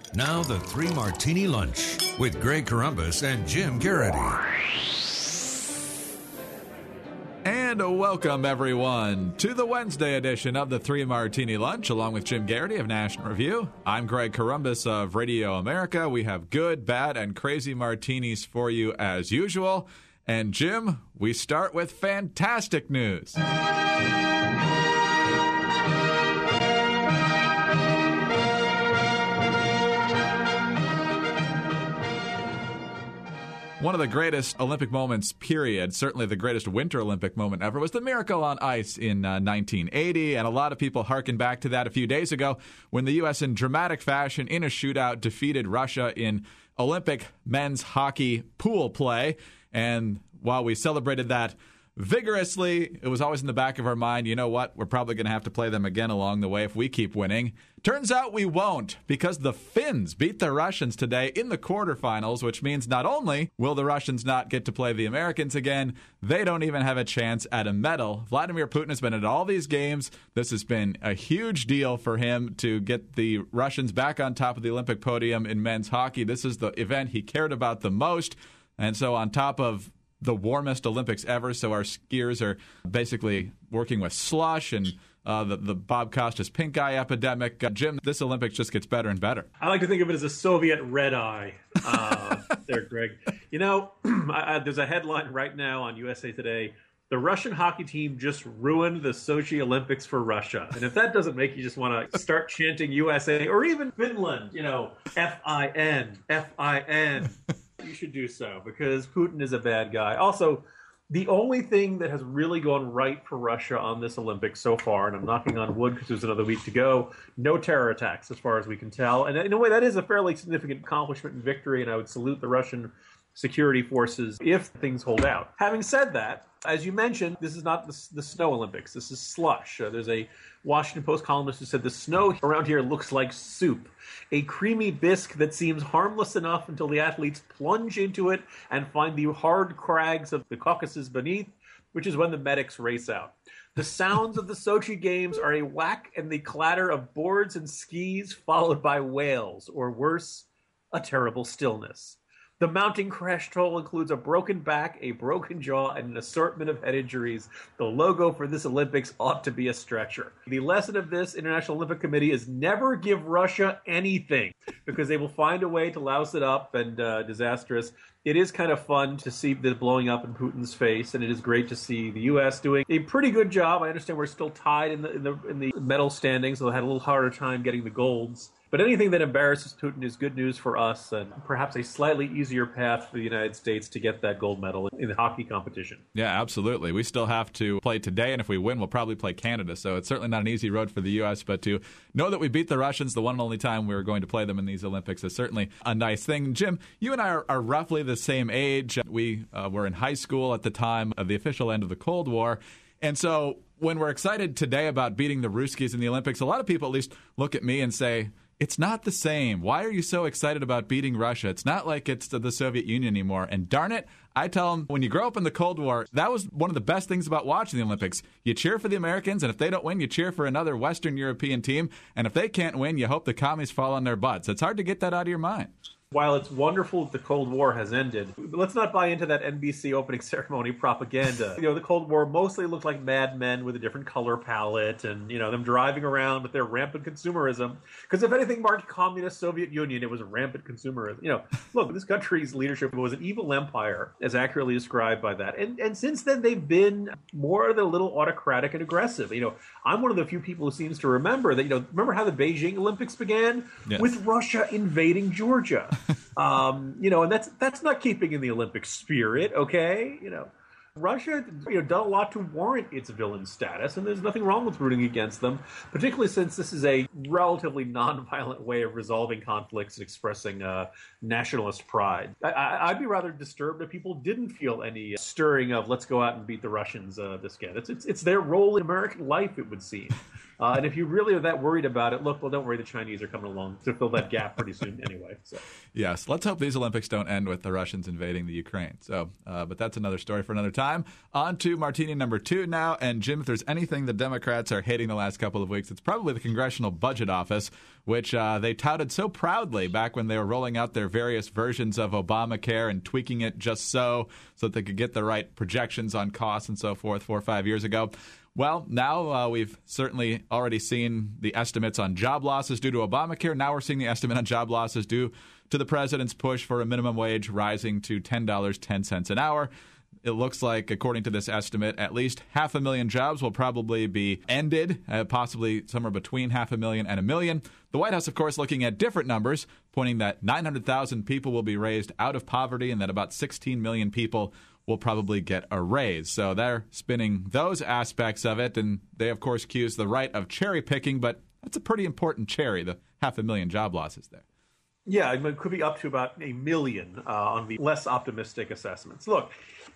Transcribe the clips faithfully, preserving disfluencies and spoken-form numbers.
Now the Three Martini Lunch with Greg Corombos and Jim Garrity. And welcome, everyone, to the Wednesday edition of the Three Martini Lunch, along with Jim Garrity of National Review. I'm Greg Corombos of Radio America. We have good, bad, and crazy martinis for you as usual. And Jim, we start with fantastic news. One of the greatest Olympic moments, period, certainly the greatest Winter Olympic moment ever, was the Miracle on Ice in uh, nineteen eighty. And a lot of people harken back to that a few days ago when the U S, in dramatic fashion, in a shootout, defeated Russia in Olympic men's hockey pool play. And while we celebrated that vigorously, it was always in the back of our mind, you know what, we're probably going to have to play them again along the way if we keep winning. Turns out we won't, because the Finns beat the Russians today in the quarterfinals, which means not only will the Russians not get to play the Americans again, they don't even have a chance at a medal. Vladimir Putin has been at all these games. This has been a huge deal for him to get the Russians back on top of the Olympic podium in men's hockey. This is the event he cared about the most. And so on top of the warmest Olympics ever, so our skiers are basically working with slush and uh, the, the Bob Costas pink eye epidemic. Uh, Jim, this Olympics just gets better and better. I like to think of it as a Soviet red eye uh, there, Greg. You know, I, I, there's a headline right now on U S A Today. The Russian hockey team just ruined the Sochi Olympics for Russia. And if that doesn't make you just want to start chanting U S A or even Finland, you know, F I N, F I N, you should do so, because Putin is a bad guy. Also, the only thing that has really gone right for Russia on this Olympics so far, and I'm knocking on wood because there's another week to go, no terror attacks as far as we can tell. And in a way, that is a fairly significant accomplishment and victory, and I would salute the Russian security forces if things hold out. Having said that, as you mentioned, this is not the, the snow Olympics. This is slush. Uh, there's a Washington Post columnist who said the snow around here looks like soup, a creamy bisque that seems harmless enough until the athletes plunge into it and find the hard crags of the Caucasus beneath, which is when the medics race out. The sounds of the Sochi Games are a whack and the clatter of boards and skis, followed by wails, or worse, a terrible stillness. The mounting crash toll includes a broken back, a broken jaw, and an assortment of head injuries. The logo for this Olympics ought to be a stretcher. The lesson of this International Olympic Committee is never give Russia anything, because they will find a way to louse it up and uh, disastrous. It is kind of fun to see the blowing up in Putin's face, and it is great to see the U S doing a pretty good job. I understand we're still tied in the in the, in the medal standings, so they had a little harder time getting the golds. But anything that embarrasses Putin is good news for us, and perhaps a slightly easier path for the United States to get that gold medal in the hockey competition. Yeah, absolutely. We still have to play today, and if we win, we'll probably play Canada. So it's certainly not an easy road for the U S, but to know that we beat the Russians the one and only time we were going to play them in these Olympics is certainly a nice thing. Jim, you and I are, are roughly the same age. We uh, were in high school at the time of the official end of the Cold War. And so when we're excited today about beating the Ruskies in the Olympics, a lot of people at least look at me and say, it's not the same. Why are you so excited about beating Russia? It's not like it's the Soviet Union anymore. And darn it, I tell them, when you grow up in the Cold War, that was one of the best things about watching the Olympics. You cheer for the Americans, and if they don't win, you cheer for another Western European team. And if they can't win, you hope the commies fall on their butts. It's hard to get that out of your mind. While it's wonderful that the Cold War has ended, let's not buy into that N B C opening ceremony propaganda. You know, the Cold War mostly looked like Mad Men with a different color palette and, you know, them driving around with their rampant consumerism. Because if anything marked communist Soviet Union, it was rampant consumerism. You know, look, this country's leadership was an evil empire, as accurately described by that. And and since then, they've been more than a little autocratic and aggressive. You know, I'm one of the few people who seems to remember that, you know, remember how the Beijing Olympics began? Yes. With Russia invading Georgia. um, you know, and that's that's not keeping in the Olympic spirit, okay? You know, Russia, you know, done a lot to warrant its villain status, and there's nothing wrong with rooting against them, particularly since this is a relatively nonviolent way of resolving conflicts and expressing uh, nationalist pride. I, I, I'd be rather disturbed if people didn't feel any stirring of let's go out and beat the Russians uh, this again. It's, it's it's their role in American life, it would seem. Uh, and if you really are that worried about it, look, well, don't worry, the Chinese are coming along to fill that gap pretty soon anyway. So. Yes, let's hope these Olympics don't end with the Russians invading the Ukraine. So, uh, but that's another story for another time. On to Martini number two now. And Jim, if there's anything the Democrats are hating the last couple of weeks, it's probably the Congressional Budget Office, which uh, they touted so proudly back when they were rolling out their various versions of Obamacare and tweaking it just so, so that they could get the right projections on costs and so forth four or five years ago. Well, now uh, we've certainly already seen the estimates on job losses due to Obamacare. Now we're seeing the estimate on job losses due to the president's push for a minimum wage rising to ten dollars and ten cents an hour. It looks like, according to this estimate, at least half a million jobs will probably be ended, uh, possibly somewhere between half a million and a million. The White House, of course, looking at different numbers, pointing that nine hundred thousand people will be raised out of poverty and that about sixteen million people will probably get a raise. So they're spinning those aspects of it, and they, of course, accuse the right of cherry picking, but that's a pretty important cherry, the half a million job losses there. Yeah, it could be up to about a million uh, on the less optimistic assessments. Look,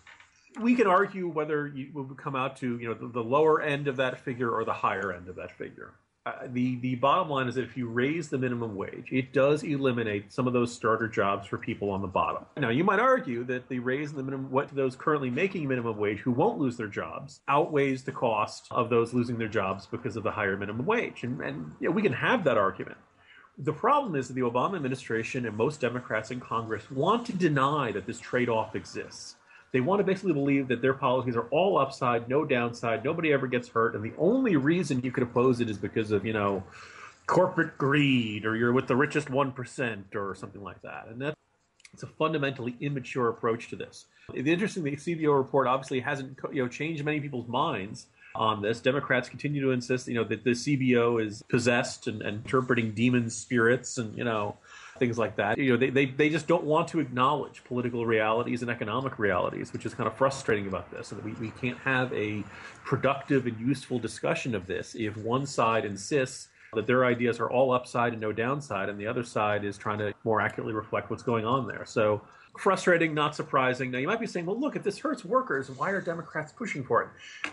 we can argue whether you would come out to you know the, the lower end of that figure or the higher end of that figure. Uh, the the bottom line is that if you raise the minimum wage, it does eliminate some of those starter jobs for people on the bottom. Now, you might argue that the raise in the minimum, what those currently making minimum wage who won't lose their jobs outweighs the cost of those losing their jobs because of the higher minimum wage, and and you know, we can have that argument. The problem is that the Obama administration and most Democrats in Congress want to deny that this trade-off exists. They want to basically believe that their policies are all upside, no downside, nobody ever gets hurt, and the only reason you could oppose it is because of, you know, corporate greed, or you're with the richest one percent, or something like that. And that's it's a fundamentally immature approach to this. The interesting thing, the C B O report obviously hasn't, you know, changed many people's minds on this. Democrats continue to insist, you know, that the C B O is possessed and, and interpreting demon spirits and, you know, things like that. You know, they, they they just don't want to acknowledge political realities and economic realities, which is kind of frustrating about this. And we, we can't have a productive and useful discussion of this if one side insists that their ideas are all upside and no downside, and the other side is trying to more accurately reflect what's going on there. So frustrating, not surprising. Now, you might be saying, well, look, if this hurts workers, why are Democrats pushing for it?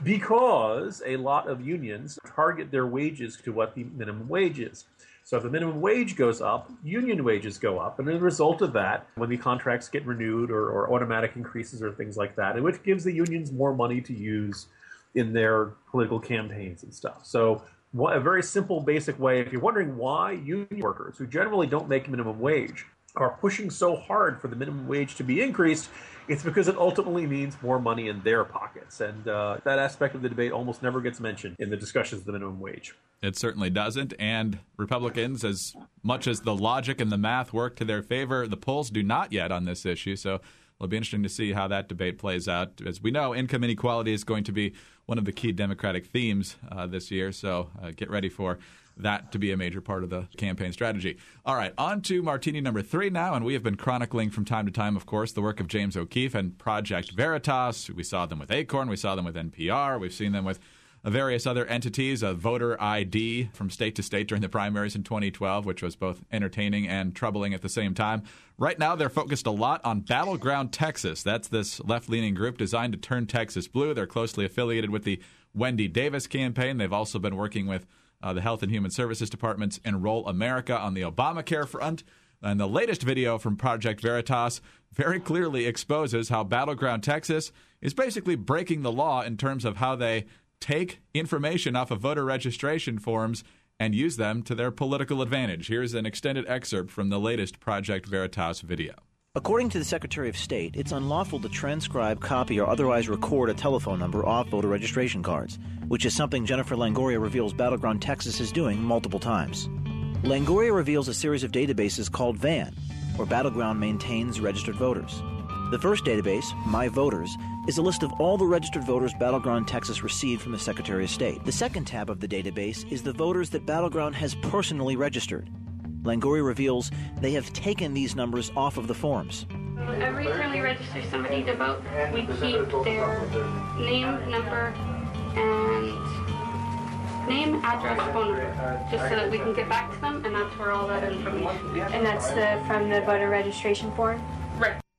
Because a lot of unions target their wages to what the minimum wage is. So if the minimum wage goes up, union wages go up. And as a result of that, when the contracts get renewed or, or automatic increases or things like that, which gives the unions more money to use in their political campaigns and stuff. So a very simple, basic way, if you're wondering why union workers, who generally don't make minimum wage, are pushing so hard for the minimum wage to be increased, it's because it ultimately means more money in their pockets. And uh, that aspect of the debate almost never gets mentioned in the discussions of the minimum wage. It certainly doesn't. And Republicans, as much as the logic and the math work to their favor, the polls do not yet on this issue. So it'll be interesting to see how that debate plays out. As we know, income inequality is going to be one of the key Democratic themes uh, this year. So uh, get ready for that to be a major part of the campaign strategy. All right, on to Martini number three now, and we have been chronicling from time to time, of course, the work of James O'Keefe and Project Veritas. We saw them with Acorn, we saw them with N P R, we've seen them with various other entities, a voter I D from state to state during the primaries in twenty twelve, which was both entertaining and troubling at the same time. Right now, they're focused a lot on Battleground Texas. That's this left-leaning group designed to turn Texas blue. They're closely affiliated with the Wendy Davis campaign. They've also been working with Uh, the Health and Human Services Department's Enroll America on the Obamacare front. And the latest video from Project Veritas very clearly exposes how Battleground Texas is basically breaking the law in terms of how they take information off of voter registration forms and use them to their political advantage. Here's an extended excerpt from the latest Project Veritas video. According to the Secretary of State, it's unlawful to transcribe, copy, or otherwise record a telephone number off voter registration cards, which is something Jennifer Longoria reveals Battleground Texas is doing multiple times. Longoria reveals a series of databases called V A N, where Battleground maintains registered voters. The first database, My Voters, is a list of all the registered voters Battleground Texas received from the Secretary of State. The second tab of the database is the voters that Battleground has personally registered. Longoria reveals they have taken these numbers off of the forms. Every time we register somebody to vote, we keep their name, number, and name, address, phone number, just so that we can get back to them, and that's where all that information is. And that's the from the voter registration form? Right.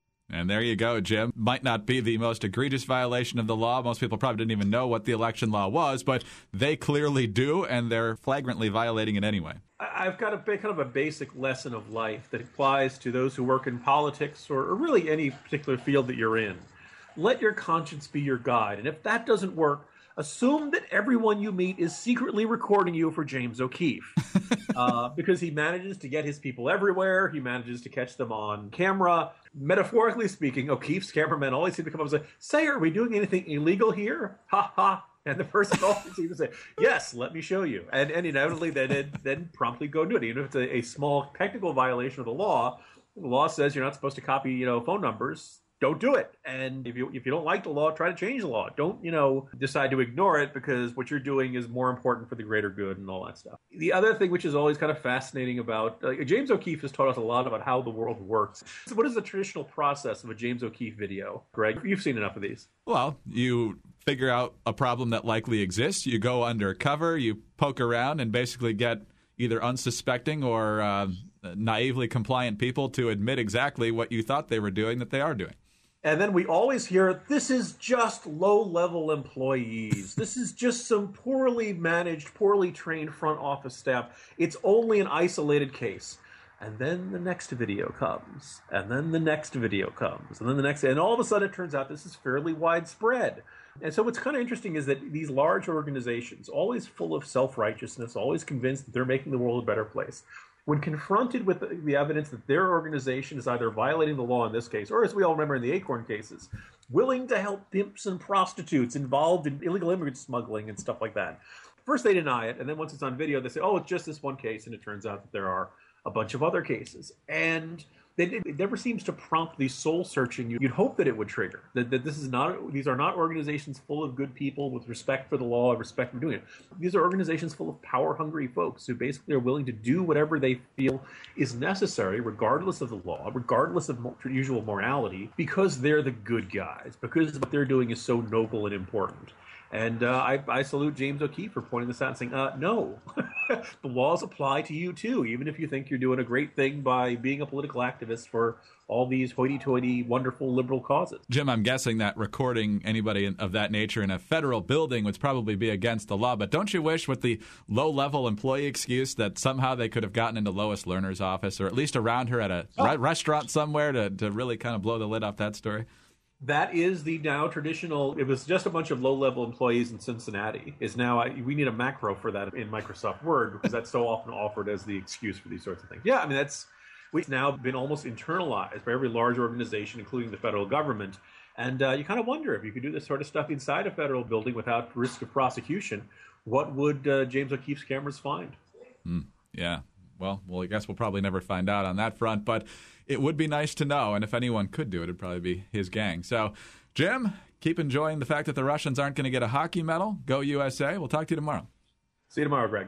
And there you go, Jim. Might not be the most egregious violation of the law. Most people probably didn't even know what the election law was, but they clearly do, and they're flagrantly violating it anyway. I've got a kind of a basic lesson of life that applies to those who work in politics or, or really any particular field that you're in. Let your conscience be your guide. And if that doesn't work, assume that everyone you meet is secretly recording you for James O'Keefe. uh, because he manages to get his people everywhere. He manages to catch them on camera. Metaphorically speaking, O'Keefe's cameramen always seem to come up and say, say, are we doing anything illegal here? Ha ha. And the person always seems to say, yes, let me show you. And, and inevitably then, then promptly go do it. Even if it's a, a small technical violation of the law, the law says you're not supposed to copy, you know, phone numbers. Don't do it. And if you if you don't like the law, try to change the law. Don't, you know, decide to ignore it because what you're doing is more important for the greater good and all that stuff. The other thing which is always kind of fascinating about uh, James O'Keefe has taught us a lot about how the world works. So what is the traditional process of a James O'Keefe video? Greg, you've seen enough of these. Well, you figure out a problem that likely exists. You go undercover, you poke around and basically get either unsuspecting or uh, naively compliant people to admit exactly what you thought they were doing that they are doing. And then we always hear, this is just low-level employees. This is just some poorly managed, poorly trained front office staff. It's only an isolated case. And then the next video comes. And then the next video comes. And then the next. And all of a sudden it turns out this is fairly widespread. And so what's kind of interesting is that these large organizations, always full of self-righteousness, always convinced that they're making the world a better place, when confronted with the, the evidence that their organization is either violating the law in this case, or as we all remember in the Acorn cases, willing to help pimps and prostitutes involved in illegal immigrant smuggling and stuff like that. First they deny it, and then once it's on video, they say, oh, it's just this one case, and it turns out that there are a bunch of other cases. And they, it never seems to prompt the soul searching you'd hope that it would trigger. That, that this is not; these are not organizations full of good people with respect for the law and respect for doing it. These are organizations full of power-hungry folks who basically are willing to do whatever they feel is necessary, regardless of the law, regardless of usual morality, because they're the good guys, because what they're doing is so noble and important. And uh, I, I salute James O'Keefe for pointing this out and saying, uh, no, the laws apply to you too, even if you think you're doing a great thing by being a political activist for all these hoity-toity, wonderful liberal causes. Jim, I'm guessing that recording anybody of that nature in a federal building would probably be against the law. But don't you wish with the low-level employee excuse that somehow they could have gotten into Lois Lerner's office or at least around her at a oh. re- restaurant somewhere to, to really kind of blow the lid off that story? That is the now traditional, it was just a bunch of low-level employees in Cincinnati, is now, I, we need a macro for that in Microsoft Word, because that's so often offered as the excuse for these sorts of things. Yeah, I mean, that's, it's now been almost internalized by every large organization, including the federal government. And uh, you kind of wonder, if you could do this sort of stuff inside a federal building without risk of prosecution, what would uh, James O'Keefe's cameras find? Mm, yeah. Well, well, I guess we'll probably never find out on that front, but it would be nice to know, and if anyone could do it, it'd probably be his gang. So, Jim, keep enjoying the fact that the Russians aren't going to get a hockey medal. Go U S A. We'll talk to you tomorrow. See you tomorrow, Greg.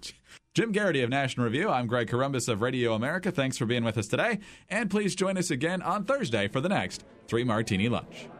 Jim Garrity of National Review. I'm Greg Corombos of Radio America. Thanks for being with us today, and please join us again on Thursday for the next Three Martini Lunch.